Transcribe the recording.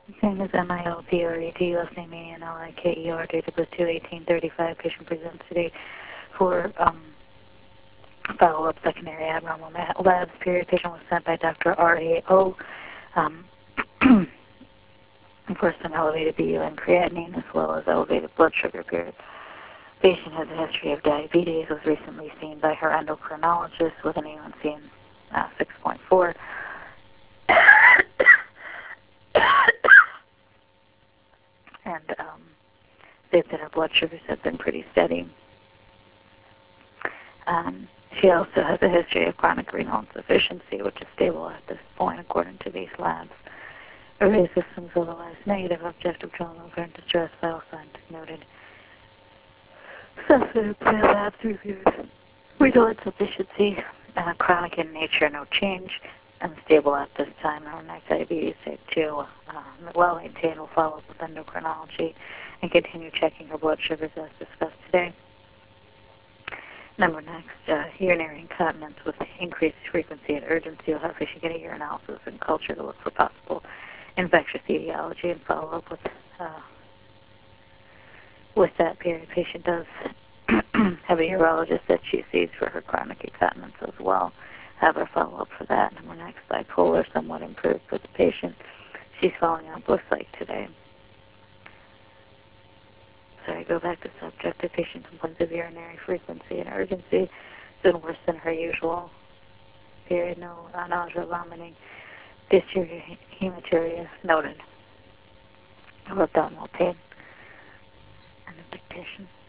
Name is MILPRET, last name ANLIKER, date of birth 2/18/35. Patient presents today for follow-up secondary abnormal labs. Period. Patient was sent by Dr. RAO for some elevated BU and creatinine as well as elevated blood sugar. Period. Patient has a history of diabetes, was recently seen by her endocrinologist with an A1C in 6.4. And they said her blood sugars have been pretty steady. She also has a history of chronic renal insufficiency, which is stable at this point according to these labs. Array systems otherwise negative, objective trauma, apparent distress, vital signs noted. Sensitive labs reviewed. Renal insufficiency, chronic in nature, no change, and stable at this time. Neck diabetes type 2, well maintained. Will follow up with endocrinology and continue checking her blood sugars as discussed today. Number next, urinary incontinence with increased frequency and urgency. You'll have patient get a urinalysis and culture to look for possible infectious etiology and follow up with that period. Patient does have a urologist that she sees for her chronic incontinence as well. Have her follow up for that. Number next, bipolar, somewhat improved for the patient. She's following up, looks like today. Sorry, go back to subject. The patient complains of urinary frequency and urgency. It's been worse than her usual. Period. No nausea, vomiting, dysuria, hematuria noted. No abdominal pain. And a dictation.